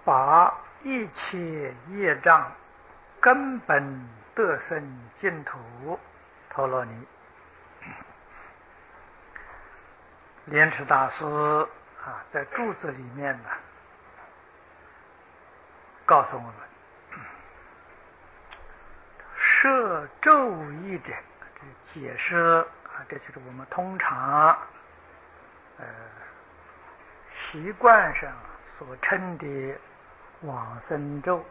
把一切业障根本得生净土陀罗尼。莲池大师在注子里面呢，告诉我们，摄咒义者，这解释这就是我们通常习惯上所称的往生咒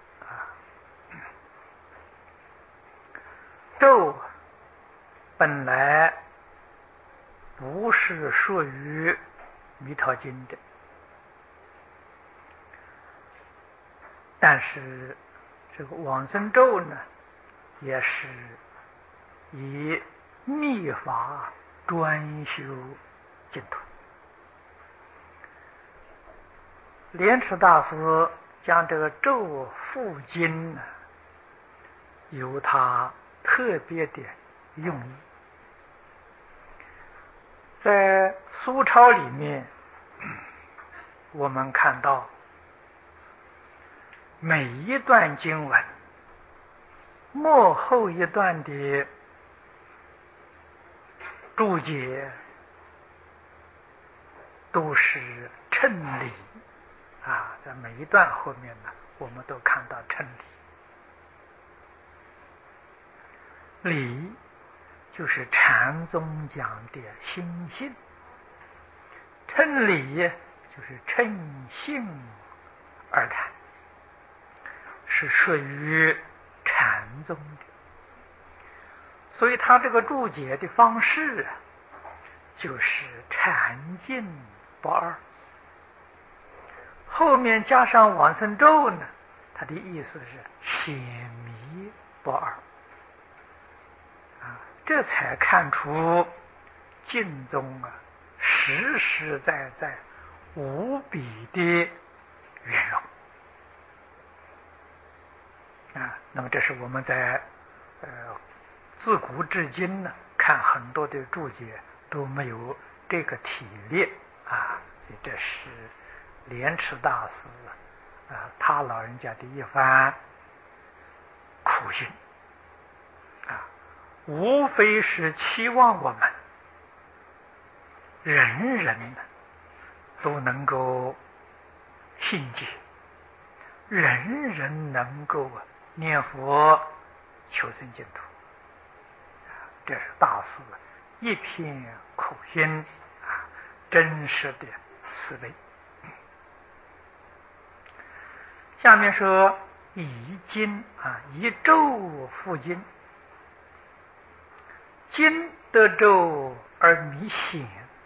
咒本来不是属于弥陀经的，但是这个往生咒呢，也是以密法专修净土。莲池大师将这个咒附经呢，有他特别的用意。在苏钞里面，我们看到每一段经文末后一段的注解都是称理在每一段后面呢，我们都看到称理。理就是禅宗讲的心性，称理就是称性而谈，是属于禅宗的。所以他这个注解的方式就是禅净不二，后面加上往生咒呢，它的意思是显迷不二这才看出净宗实实在在无比的圆融那么这是我们在自古至今呢，看很多的注解都没有这个体例所以这是莲池大师他老人家的一番苦心无非是期望我们人人都能够信解，人人能够念佛求生净土。这是大师一片苦心真实的慈悲。下面说以经以咒附经，经得咒而弥显，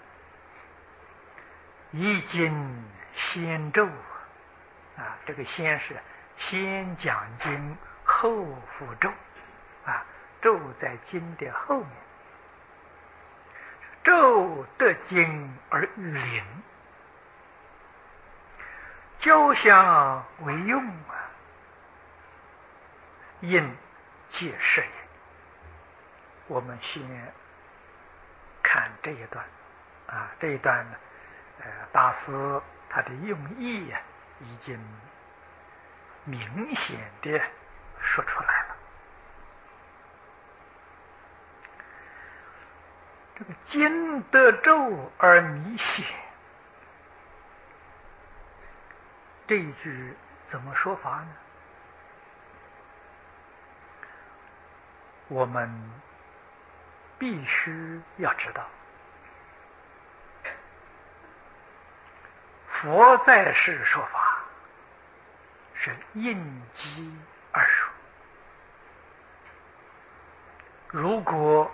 以经先咒这个先是先讲经后附咒咒在经的后面，咒得经而喻灵，交相为用应戒摄也。我们先看这一段这一段呢，大师他的用意已经明显的说出来了。这个经得咒而弥显，这一句怎么说法呢？我们必须要知道，佛在世说法是应机而说。如果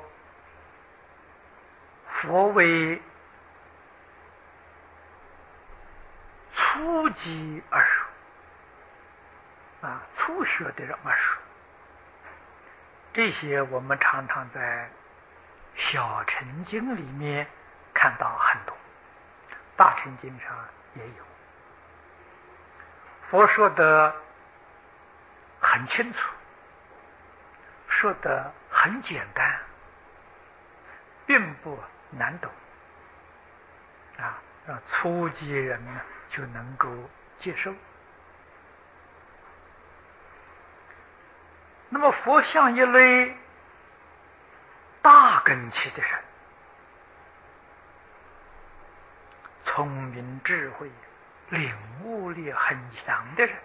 佛为初机而说初学的人而说，这些我们常常在小乘经里面看到很多，大乘经上也有。佛说的很清楚，说的很简单，并不难懂让初级人呢就能够接受那么佛像一类大根器的人，聪明智慧、领悟力很强的人，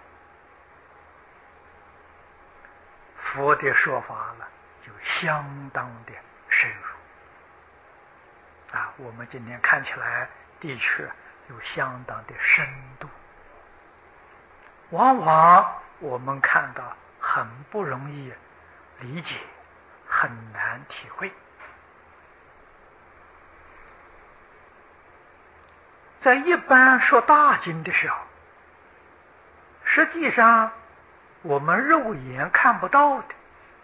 佛的说法了就相当的深入啊。我们今天看起来的确有相当的深度，往往我们看到很不容易理解，很难体会。在一般说大经的时候，实际上我们肉眼看不到的，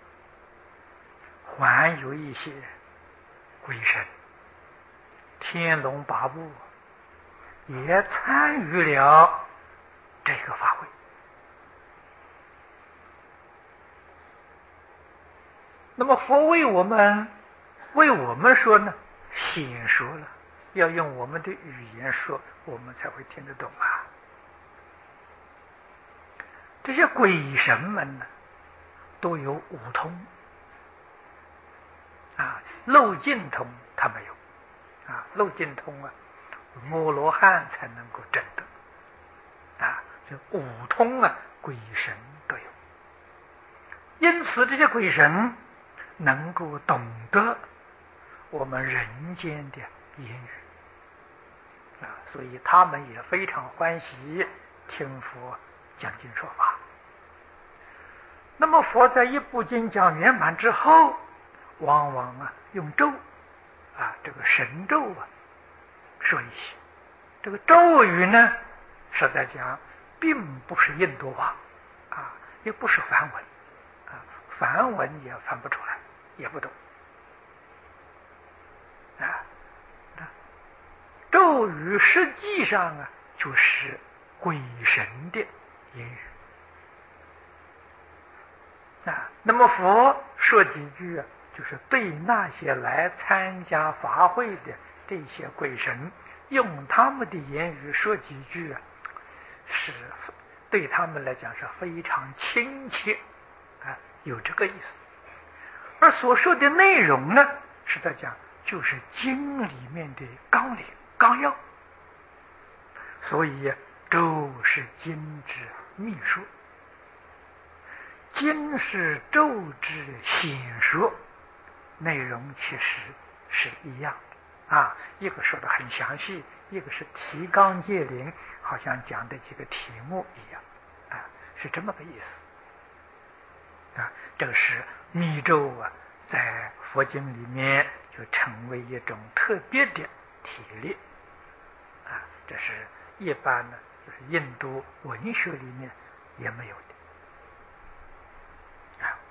还有一些鬼神、天龙八部也参与了这个法会。那么佛为我们说呢，先说了，要用我们的语言说，我们才会听得懂啊。这些鬼神们呢，都有五通啊，漏尽通他没有啊，漏尽通啊，摩罗汉才能够证得啊，这五通啊，鬼神都有。因此，这些鬼神能够懂得我们人间的言语啊，所以他们也非常欢喜听佛讲经说法。那么佛在一部经讲圆满之后，往往用咒啊，这个神咒说一些。这个咒语呢，实在讲并不是印度话啊，也不是梵文啊，梵文也翻不出来，也不懂啊。咒语实际上就是鬼神的言语啊。那么佛说几句就是对那些来参加法会的这些鬼神，用他们的言语说几句是对他们来讲是非常亲切啊，有这个意思。而所说的内容呢，是在讲就是经里面的纲领纲要，所以咒是经之秘说，经是咒之显说，内容其实是一样的啊，一个说的很详细，一个是提纲挈领，好像讲的几个题目一样啊，是这么个意思啊。这个是密咒在佛经里面就成为一种特别的体例啊，这是一般呢，就是印度文学里面也没有的啊。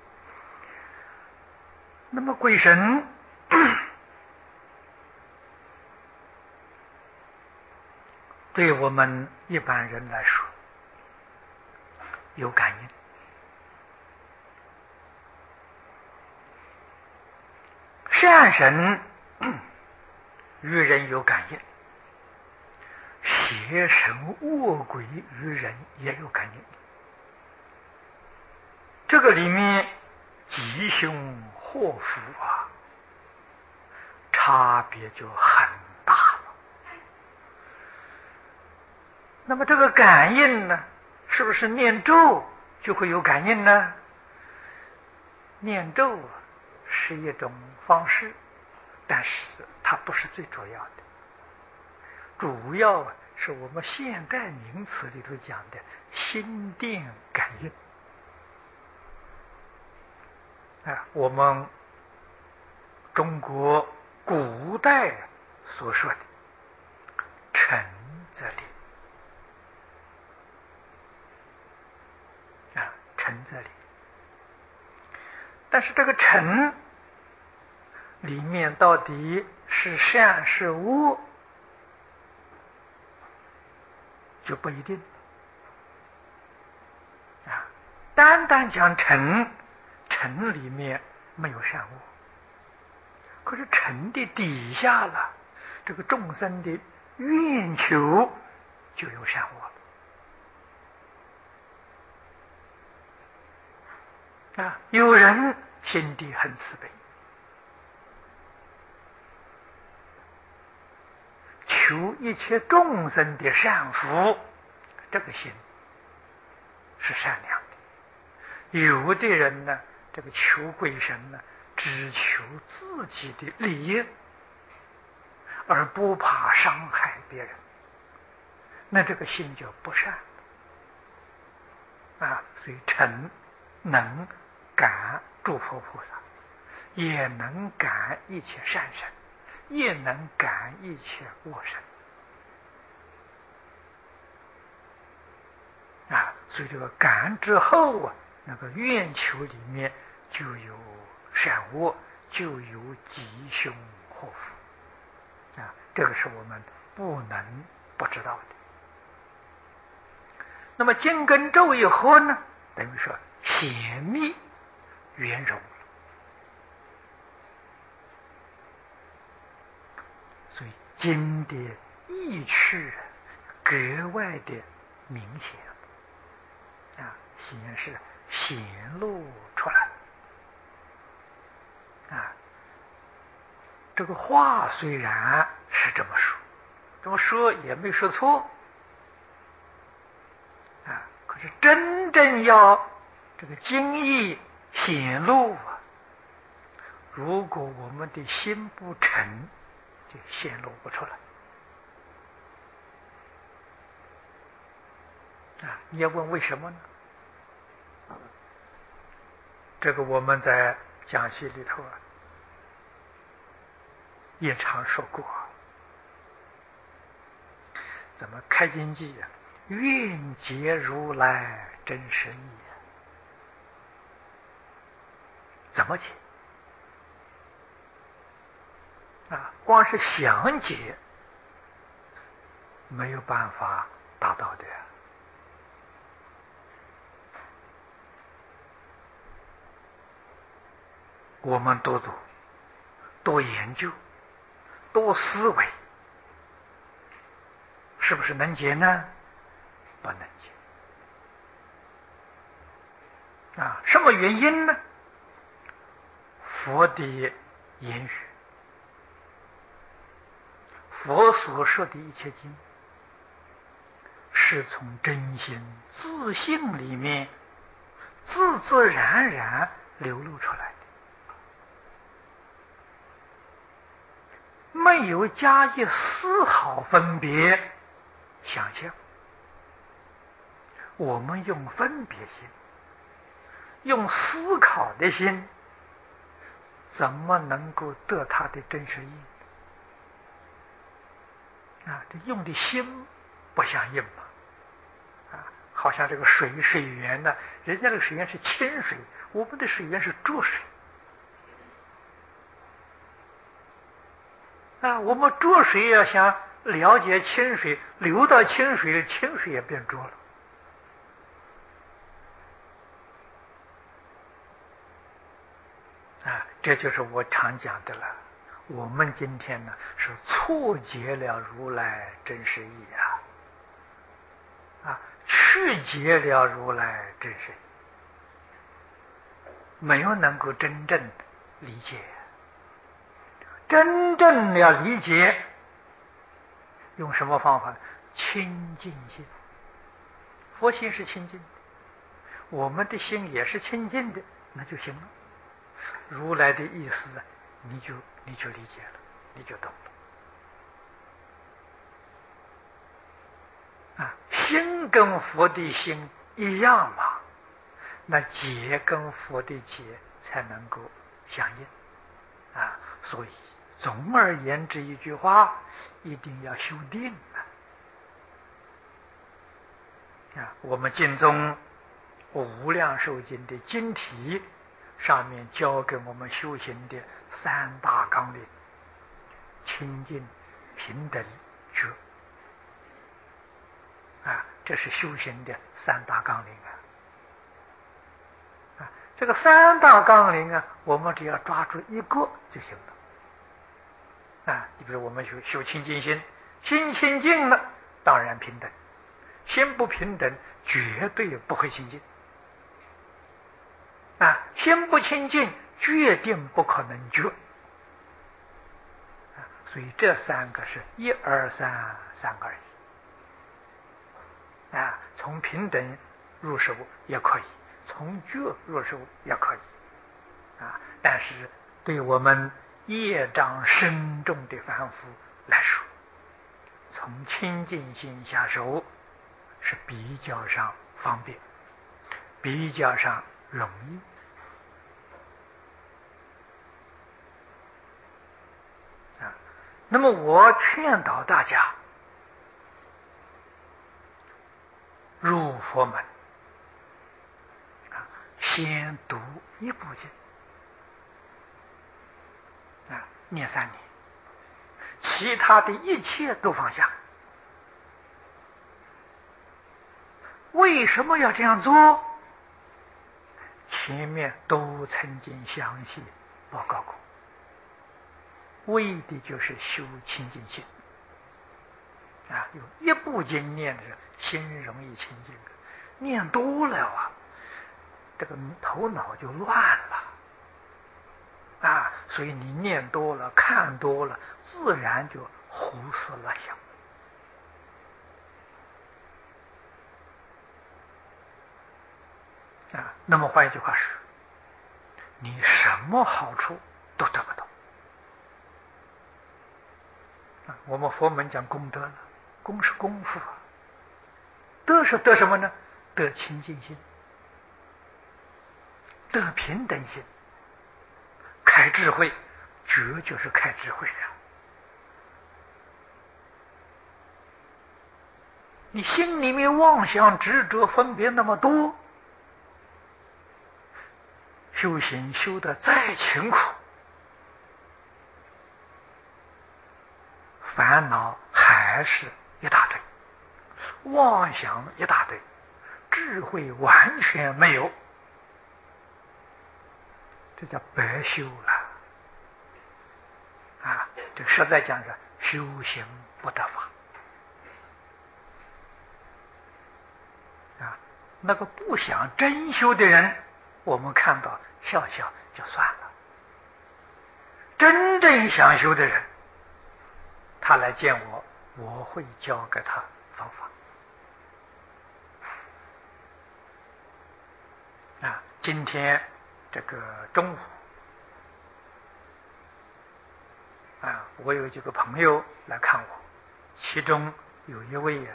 那么鬼神对我们一般人来说有感应，善神与人有感应，邪神恶鬼与人也有感应。这个里面吉凶祸福差别就很大了。那么这个感应呢，是不是念咒就会有感应呢？念咒是一种方式，但是它不是最主要的，主要是我们现代名词里头讲的心电感应啊，我们中国古代所说的诚则灵啊，诚则灵。但是这个诚里面到底是善是恶，就不一定啊。单单讲诚，诚里面没有善恶，可是诚的底下了，这个众生的愿求就有善恶了有人心地很慈悲，求一切众生的善福，这个心是善良的。有的人呢，这个求鬼神呢，只求自己的利益，而不怕伤害别人，那这个心就不善所以诚能感诸佛菩萨，也能感一切善神，也能感一切恶神所以这个感之后那个愿求里面就有善恶，就有吉凶祸福这个是我们不能不知道的。那么经跟咒一合呢，等于说显密圆融了，所以经的意趣格外的明显显示显露出来这个话虽然是这么说也没说错可是真正要这个经义显露如果我们的心不诚，就显露不出来你要问为什么呢？这个我们在讲习里头也常说过，怎么开经记愿解如来真实义怎么解光是想解没有办法达到的我们多读多研究多思维，是不是能解呢？不能解什么原因呢？佛的言语，佛所说的一切经是从真心自信里面自自然然流露出来的，没有加以丝毫分别想象。我们用分别心，用思考的心，怎么能够得它的真实意义这用的心不相应嘛好像这个水源呢，人家这个水源是清水，我们的水源是浊水我们浊水要想了解清水，流到清水，清水也变浊了这就是我常讲的了。我们今天呢是错解了如来真实义曲解了如来真实义，没有能够真正理解。真正要理解，用什么方法？清净心。佛心是清净的，我们的心也是清净的，那就行了。如来的意思你就理解了，你就懂了心跟佛的心一样嘛，那解跟佛的解才能够相应所以总而言之一句话，一定要修定我们经中无量寿经的经题上面教给我们修行的三大纲领：清净、平等、觉这是修行的三大纲领这个三大纲领我们只要抓住一个就行了你比如我们修清净心，心清净了当然平等，心不平等绝对不会清净心不清净，决定不可能觉。所以这三个是一二三三个而已。从平等入手也可以，从觉入手也可以。但是对我们业障深重的凡夫来说，从清净心下手是比较上方便，比较上容易。那么我劝导大家入佛门，先读一部经，念3年，其他的一切都放下。为什么要这样做？前面都曾经详细报告过，为的就是修清净心。有一部经念的心容易清净，念多了这个头脑就乱了。所以你念多了，看多了，自然就胡思乱想。那么换一句话说，你什么好处都得不到。我们佛门讲功德了，功是功夫德是得什么呢？得清净心，得平等心，开智慧，觉就是开智慧呀。你心里面妄想执着分别那么多，修行修得再勤苦，烦恼还是一大堆，妄想一大堆，智慧完全没有，这叫白修了。这实在讲是修行不得法。那个不想真修的人，我们看到笑笑就算了。真正想修的人，他来见我，我会教给他方法。今天这个中午，我有几个朋友来看我，其中有一位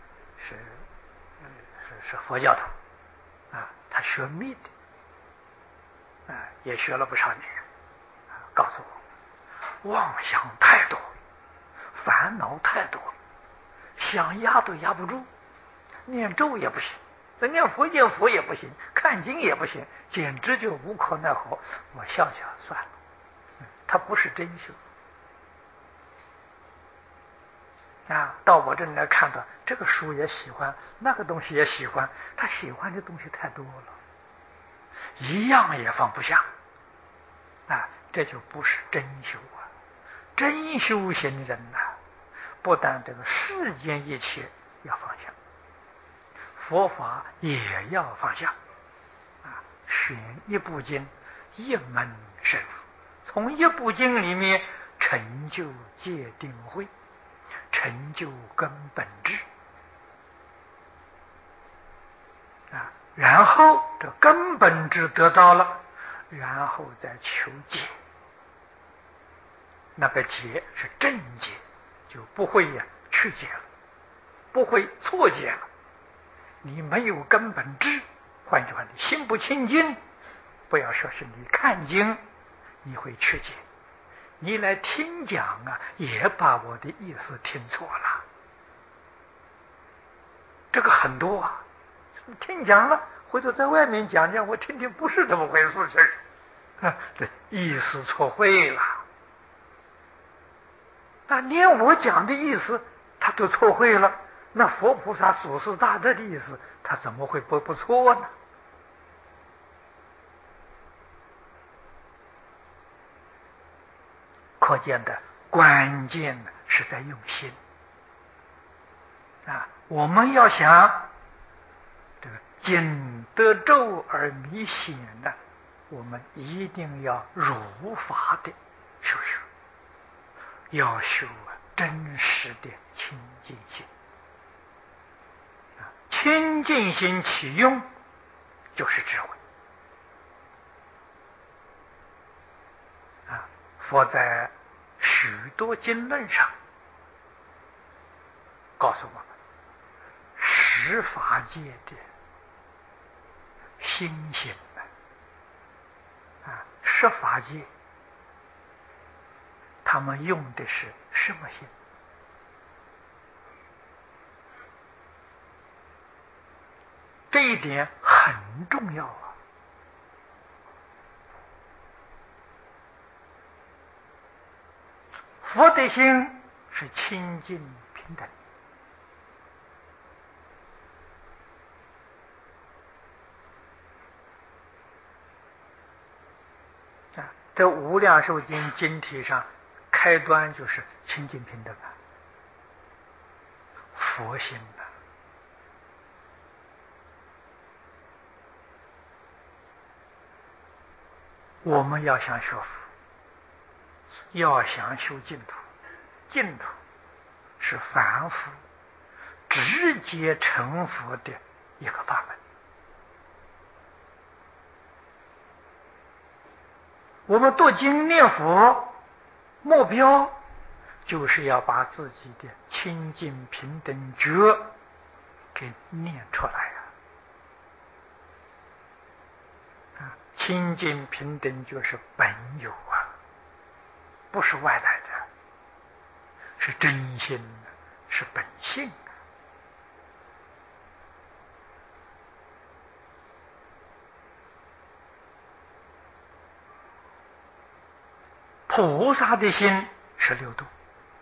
是佛教徒，他学密的，也学了不少年，告诉我，妄想太多，烦恼太多，想压都压不住，念咒也不行，念佛也不行，看经也不行，简直就无可奈何。我笑笑算了，他不是真修。到我这里来看到这个书也喜欢，那个东西也喜欢，他喜欢的东西太多了，一样也放不下。这就不是真修真修行人不但这个世间一切要放下，佛法也要放下。选一部经，一门深入，从一部经里面成就戒定慧，成就根本智。然后这根本智得到了，然后再求解。那个解是正解，就不会曲解了，不会错解了。你没有根本智，换句话，你心不清净，不要说是你看经你会曲解，你来听讲也把我的意思听错了。这个很多听讲了，回头在外面讲讲，我听听不是这么回事情，这意思错会了。连我讲的意思他都错会了，那佛菩萨祖师大德的意思他怎么会不错呢？可见的关键是在用心。我们要想这个经得咒而弥显我们一定要如法的修学，要修真实的清净心。清净心起用就是智慧。佛在许多经论上告诉我们，十法界的心性十法界他们用的是什么心？这一点很重要啊！佛的心是清净平等。这《无量寿经》经题上开端就是清净平等佛心我们要想学佛，要想修净土，净土是凡夫直接成佛的一个法门。我们读经念佛，目标就是要把自己的清净平等觉给念出来清净平等觉是本有不是外来的，是真心，是本性。菩萨的心是六度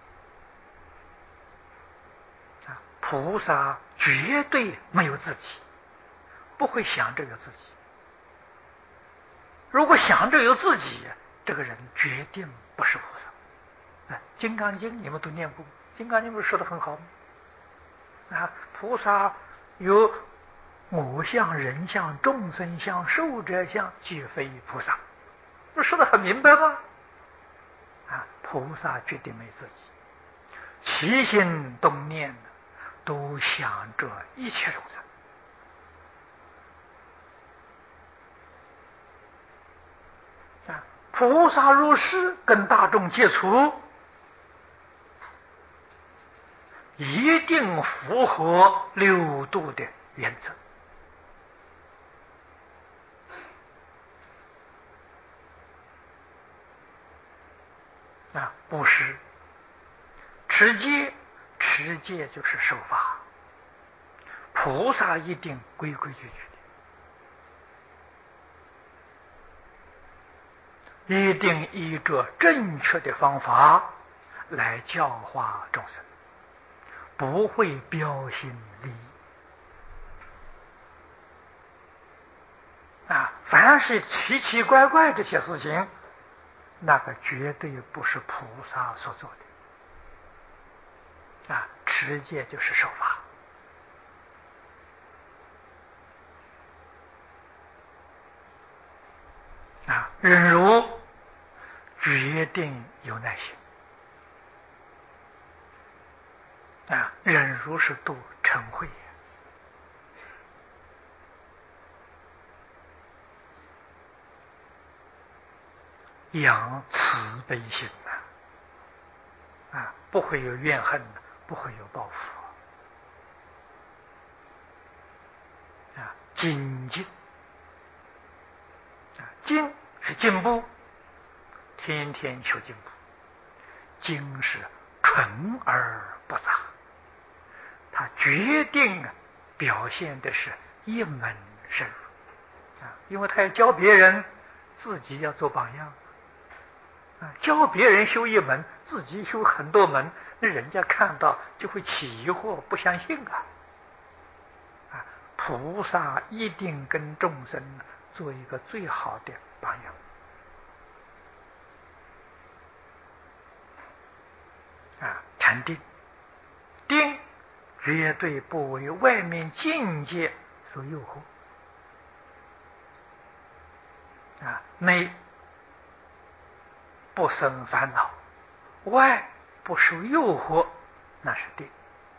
菩萨绝对没有自己，不会想着有自己。如果想着有自己，这个人决定不是菩萨。金刚经你们都念过，金刚经不是说得很好吗？菩萨有我相、人相、众生相、寿者相，皆非菩萨，不是说得很明白吗？菩萨决定没自己，起心动念都想着一切众生。菩萨入世跟大众接触，一定符合六度的原则。布施、持戒，持戒就是守法。菩萨一定规规矩矩的，一定依着正确的方法来教化众生，不会标新立异。凡是奇奇怪怪这些事情，那个绝对不是菩萨所做的。持戒就是守法。忍辱决定有耐心。忍辱是度嗔恚。养慈悲心不会有怨恨，不会有报复。精进，精是进步，天天求进步。精是纯而不杂，它决定表现的是一门深入。因为他要教别人，自己要做榜样。教别人修一门，自己修很多门，那人家看到就会起疑惑，不相信菩萨一定跟众生做一个最好的榜样。禅定，定绝对不为外面境界所诱惑。 内不生烦恼，外不受诱惑，那是定。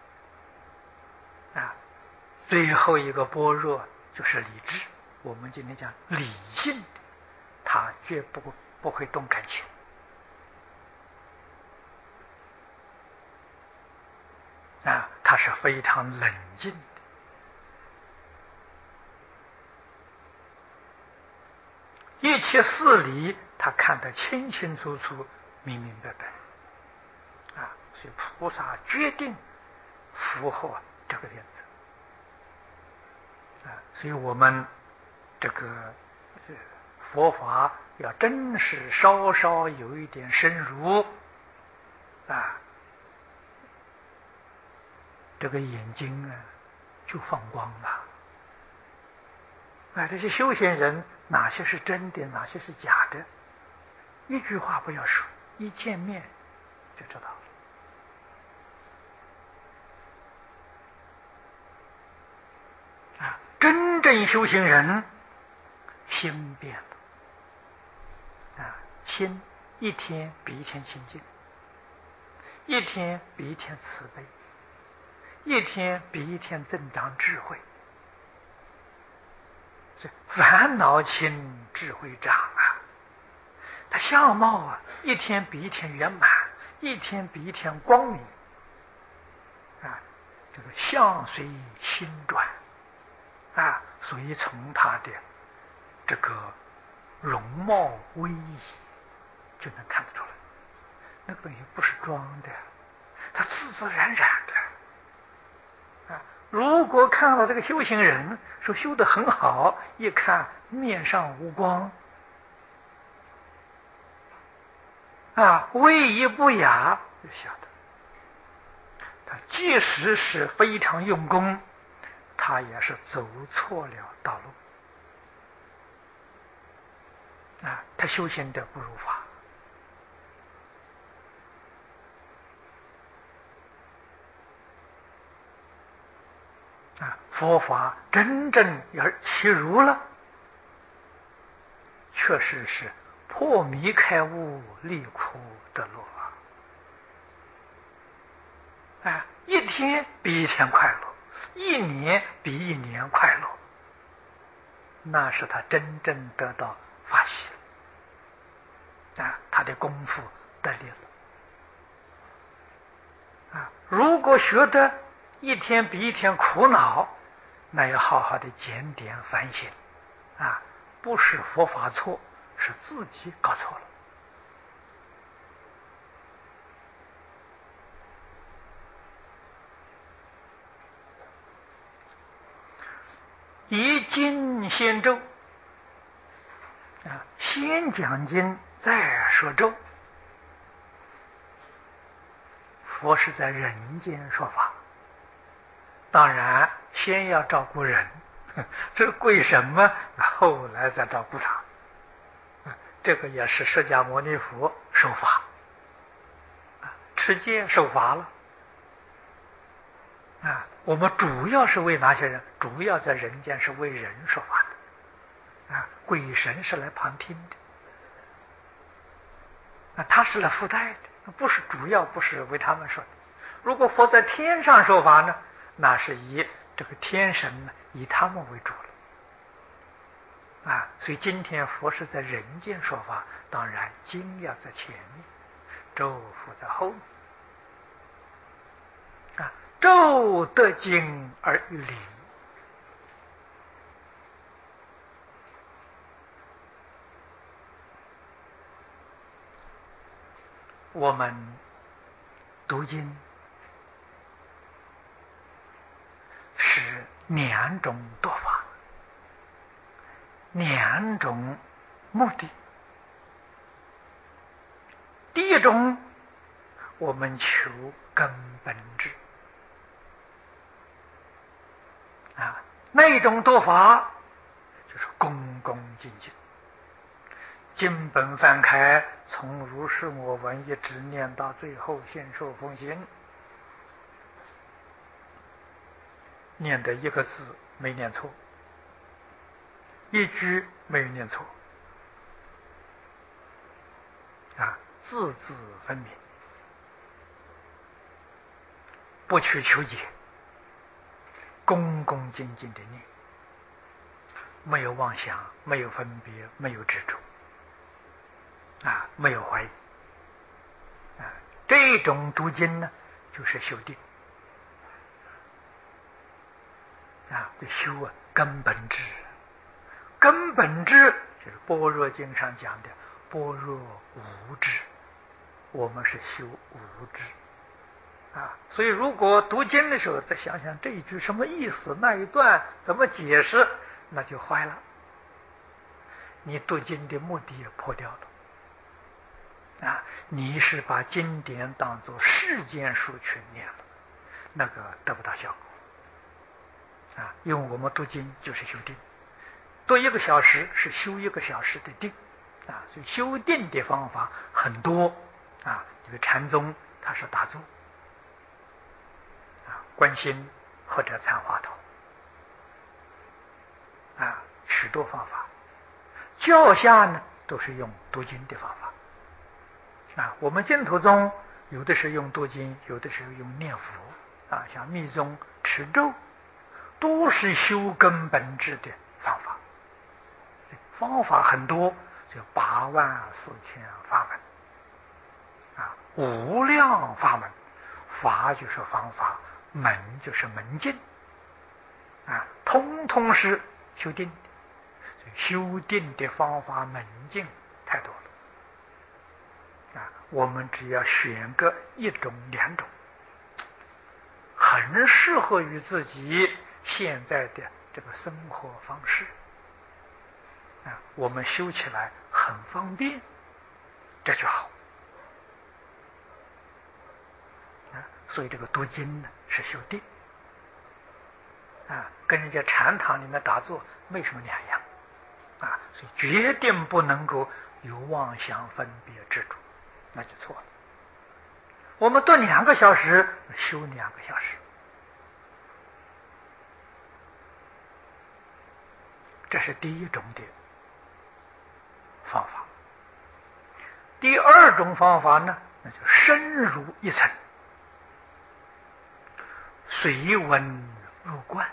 最后一个般若就是理智。我们今天讲理性，他绝不会动感情。他是非常冷静的。一切事理他看得清清楚楚、明明白白。所以菩萨决定符合这个原则。所以我们这个佛法要真是稍稍有一点深入这个眼睛就放光了。这些修行人哪些是真的，哪些是假的，一句话不要说，一见面就知道了。真正修行人心变了心一天比一天清净，一天比一天慈悲，一天比一天增长智慧。烦恼轻，智慧长他相貌一天比一天圆满，一天比一天光明这个相随心转所以从他的这个容貌威仪就能看得出来，那个东西不是装的，它自自然然的如果看到这个修行人说修得很好，一看面上无光威仪不雅，就晓得他即使是非常用功，他也是走错了道路他修行的不如法。佛法真正要契入了，确实是破迷开悟，离苦得乐一天比一天快乐，一年比一年快乐，那是他真正得到法喜他的功夫得力了如果学得一天比一天苦恼，那要好好的检点反省不是佛法错，是自己搞错了。以经先咒先讲经再说咒。佛是在人间说法，当然先要照顾人，这为什么后来再照顾他？这个也是释迦牟尼佛受法持戒受法了我们主要是为哪些人？主要在人间是为人说法的鬼神是来旁听的他是来附带的，不是主要，不是为他们说的。如果佛在天上说法呢，那是以这个天神以他们为主了所以今天佛是在人间说法，当然经要在前面，咒佛在后面咒得经而于灵。我们读经是两种读法，两种目的。第一种，我们求根本智那一种读法就是恭恭敬敬，经本翻开，从如是我闻一直念到最后现受奉行，念的一个字没念错，一句没有念错字字分明，不去求解，恭恭敬敬的念，没有妄想，没有分别，没有执着，没有怀疑，这种读经呢，就是修定，这修根本智，根本智就是般若经上讲的般若无智，我们是修无智。所以如果读经的时候再想想这一句什么意思，那一段怎么解释，那就坏了，你读经的目的也破掉了。你是把经典当作世间书去念了，那个得不到效果。因为我们读经就是修定，读1个小时是修1个小时的定，所以修定的方法很多。这个禅宗他是打坐，观心或者参话头，许多方法。教下呢都是用读经的方法。我们净土宗有的是用读经，有的是用念佛，像密宗持咒，都是修根本智的方法。方法很多，就84000法门，无量法门。法就是方法，门就是门径，通通是修定的。修定的方法门径太多了。我们只要选个1种2种，很适合于自己现在的这个生活方式，我们修起来很方便，这就好。所以这个读经呢是修定，跟人家禅堂里面打坐没什么两样，所以决定不能够有妄想分别执着，那就错了。我们读2个小时，修2个小时，这是第1种的方法。第2种方法呢，那就深入一层，随文入观，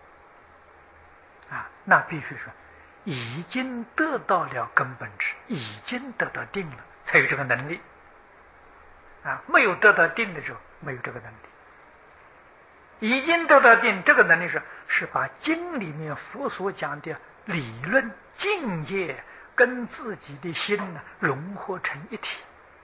那必须说已经得到了根本智，已经得到定了，才有这个能力。没有得到定的时候，没有这个能力。已经得到定，这个能力是把经里面佛所讲的理论境界跟自己的心呢融合成一体。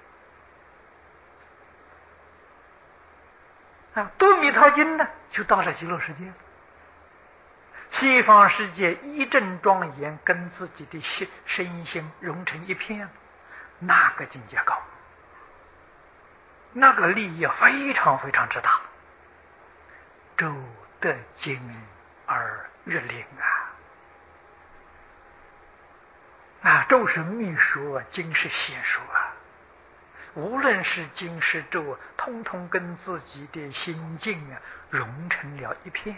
读弥陀经呢，就到了极乐世界了。西方世界一正庄严，跟自己的身心融成一片，那个境界高，那个利益非常非常之大。周得经而日灵咒是密说，经是显说无论是经是咒，通通跟自己的心境融成了一片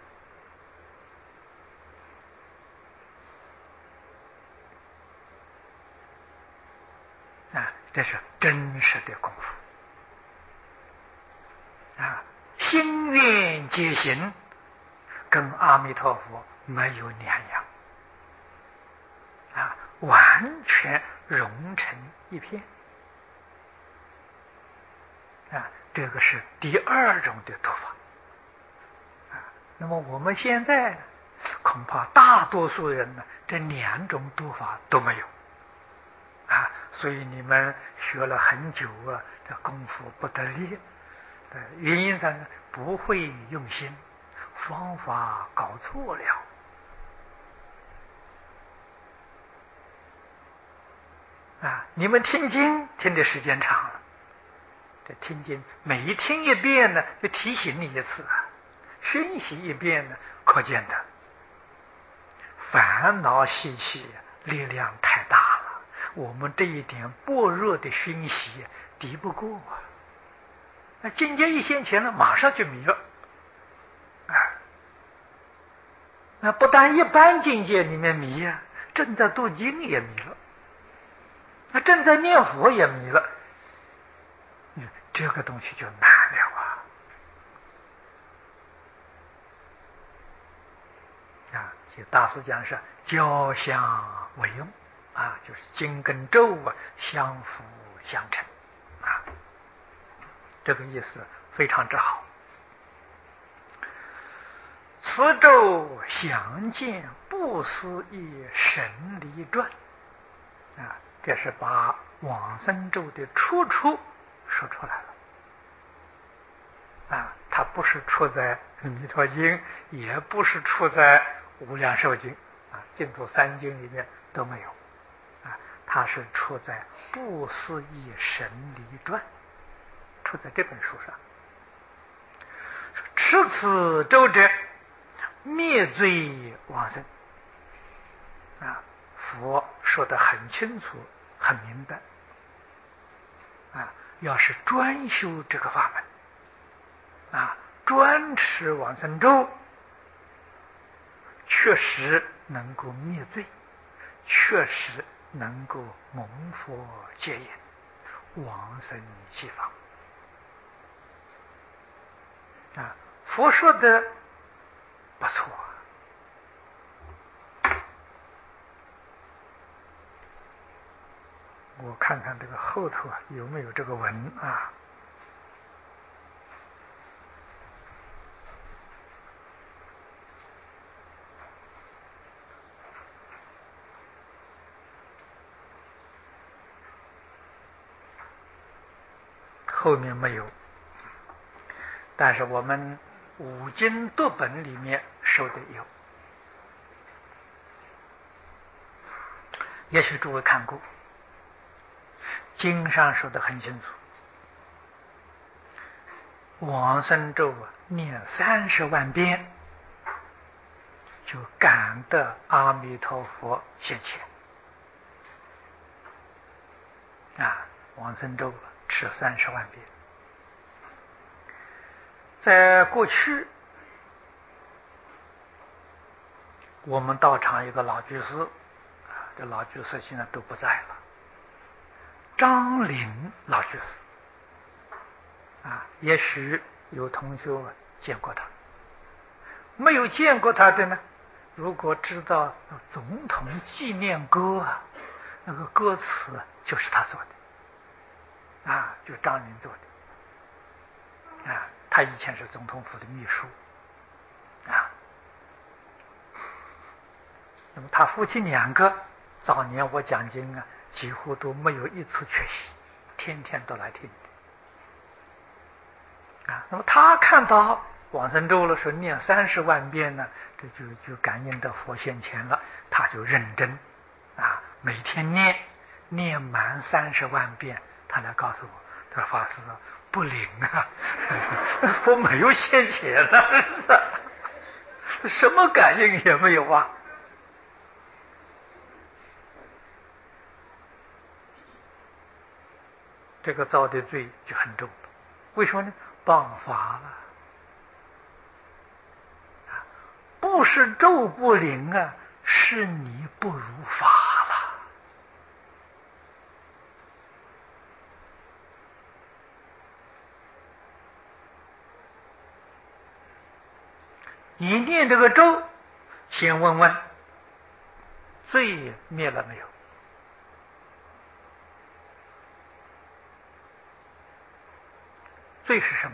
这是真实的功夫心愿皆行，跟阿弥陀佛没有两样完全融成一片这个是第2种的读法那么我们现在恐怕大多数人呢，这2种读法都没有所以你们学了很久这功夫不得力，原因上不会用心，方法搞错了你们听经听的时间长了，这听经每一听一遍呢，就提醒你一次熏习一遍呢，可见的烦恼习气力量太大了，我们这一点般若的熏习敌不过那境界一现前了，马上就迷了那不但一般境界里面迷正在读经也迷了，那正在念佛也迷了， 这个东西就难了就大师讲是交相为用就是经跟咒相辅相成这个意思非常之好。此咒详见不思议神离传这是把往生咒的出处说出来了它不是出在弥陀经，也不是出在无量寿经净土三经里面都没有它是出在不思议神离传，出在这本书上。持此咒者灭罪往生佛说得很清楚很明白要是专修这个法门专持往生咒，确实能够灭罪，确实能够蒙佛接引，往生西方佛说的不错我看看这个后头有没有这个文后面没有，但是我们五经读本里面说的有，也许诸位看过，经上说的很清楚，往生咒念30万遍，就感得阿弥陀佛现前往生咒持30万遍。在过去我们道场一个老居士这老居士现在都不在了，张林老居士也许有同学见过他，没有见过他的呢，如果知道总统纪念歌那个歌词就是他做的就张林做的他以前是总统府的秘书那么他夫妻2个早年我讲经几乎都没有一次缺席，天天都来听那么他看到往生咒了，说念30万遍呢，这就感应到佛现前了，他就认真每天念满30万遍，他来告诉我，他说法师不灵佛没有现前了什么感应也没有这个造的罪就很重了。为什么呢？谤法了不是咒不灵是你不如法了。你念这个咒，先问问罪灭了没有？罪是什么？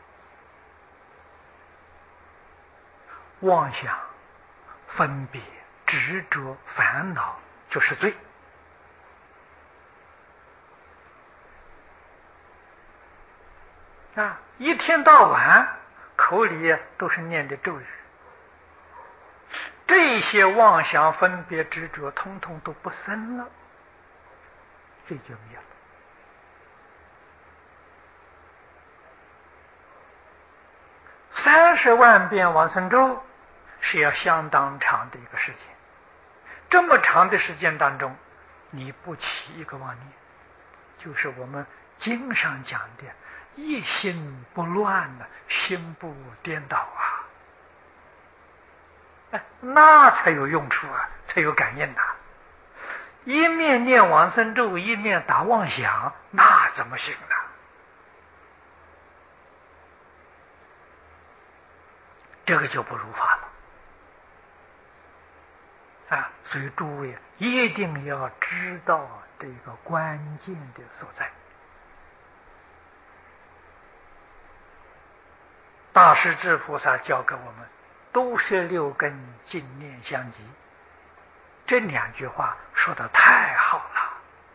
妄想、分别、执着、烦恼就是罪一天到晚口里都是念的咒语，这些妄想、分别、执着通通都不生了，罪就灭了。30万遍往生咒是要相当长的一个时间，这么长的时间当中，你不起一个妄念，就是我们经上讲的一心不乱心不颠倒那才有用处才有感应一面念往生咒，一面打妄想，那怎么行这个就不如法了啊！所以诸位一定要知道这个关键的所在。大势至菩萨教给我们都是六根净念相继，这两句话说得太好了。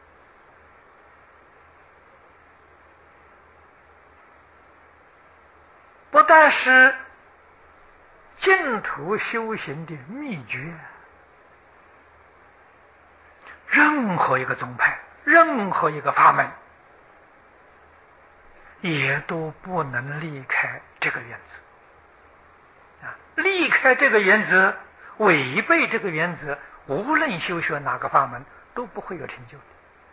不但是净土修行的秘诀，任何一个宗派，任何一个法门，也都不能离开这个原则。离开这个原则，违背这个原则，无论修学哪个法门，都不会有成就的。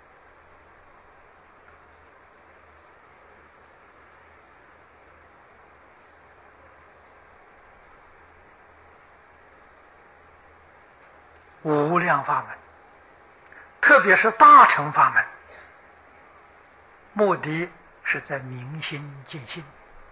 无量法门，特别是大乘法门，目的是在明心见性。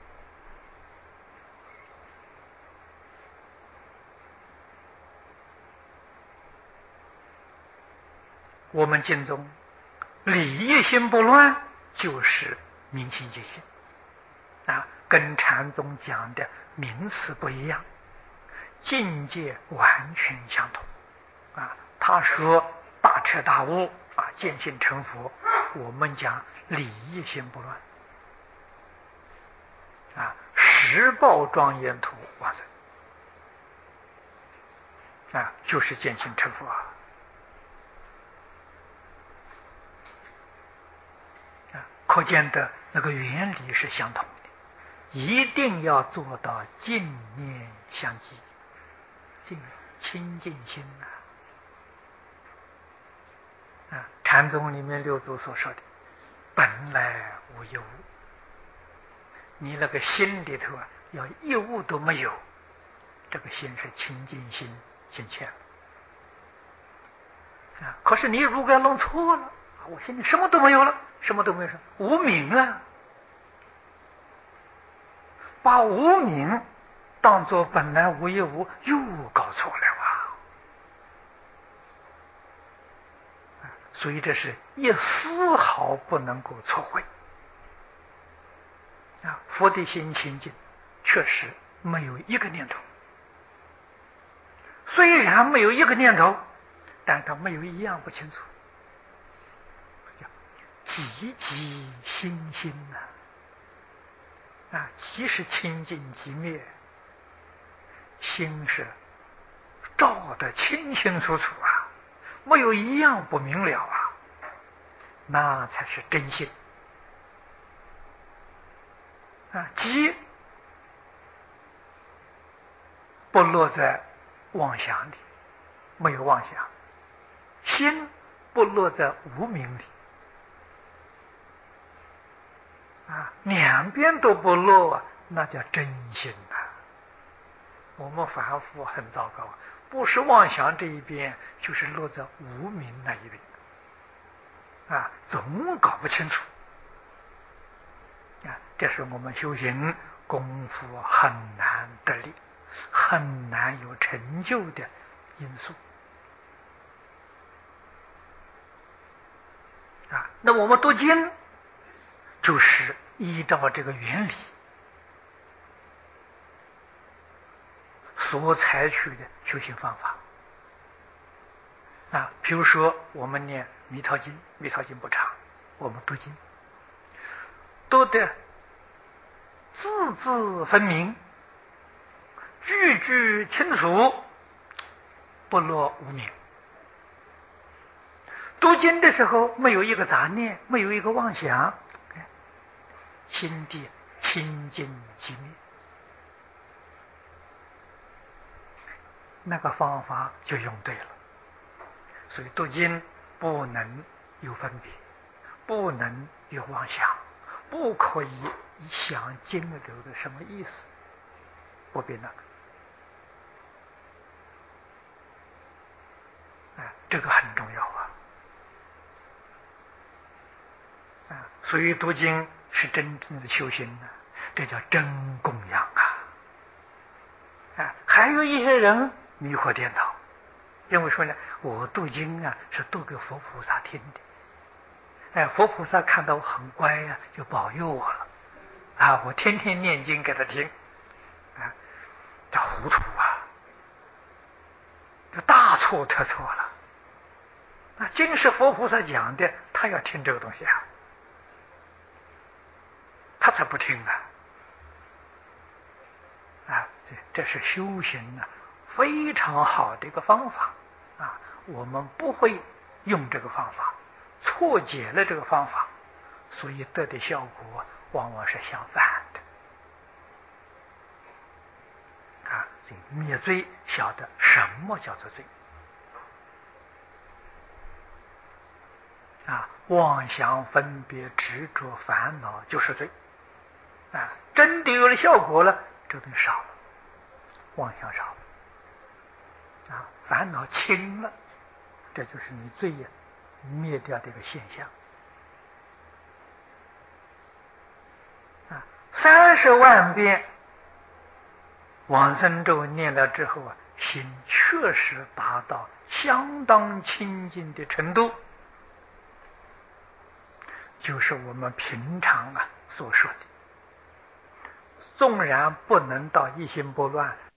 我们经中理一心不乱，就是明心见性啊，跟禅宗讲的名词不一样，境界完全相同啊。他说大彻大悟啊，见性成佛，我们讲理一心不乱啊，十报庄严土往生啊，就是见性成佛啊。可见的那个原理是相同的，一定要做到净念相继，清净心啊！禅宗里面六祖所说的本来无一物，你那个心里头要一物都没有，这个心是清净心现前啊。可是你如果要弄错了，我心里什么都没有了，什么都没有，无明啊，把无明当作本来无一物，又搞错了啊！所以这是一丝毫不能够错会啊！佛的心清净，确实没有一个念头，虽然没有一个念头，但他没有一样不清楚。寂寂心心啊，即是清净寂灭，心是照得清清楚楚啊，没有一样不明了啊，那才是真心啊。寂不落在妄想里，没有妄想；心不落在无明里。两边都不落啊，那叫真心呐。我们凡夫很糟糕，不是妄想这一边，就是落在无明那一边啊，总搞不清楚啊。这是我们修行功夫很难得力、很难有成就的因素啊。那我们读经就是依照这个原理所采取的修行方法啊。比如说我们念弥陀经，弥陀经不长，我们读经读得字字分明，句句清楚，不落无明。读经的时候没有一个杂念，没有一个妄想，心地清净寂灭，那个方法就用对了。所以读经不能有分别，不能有妄想，不可以想经里头的什么意思，不必那个，这个很重要啊！所以读经是真正的修行呢，这叫真供养还有一些人迷惑颠倒，因为说呢，我读经啊是读给佛菩萨听的，佛菩萨看到我很乖呀，就保佑我了，我天天念经给他听，这糊涂啊，这大错特错了。经是佛菩萨讲的，他要听这个东西啊，他才不听这是修行非常好的一个方法我们不会用这个方法，错解了这个方法，所以得的效果往往是相反的所以灭罪晓得什么叫做罪妄想分别执着烦恼就是罪真的有了效果了，这东西少了，妄想少了烦恼轻了，这就是你罪灭掉的一个现象30万遍往生咒念了之后心确实达到相当清净的程度，就是我们平常所说的，纵然不能到一心不乱，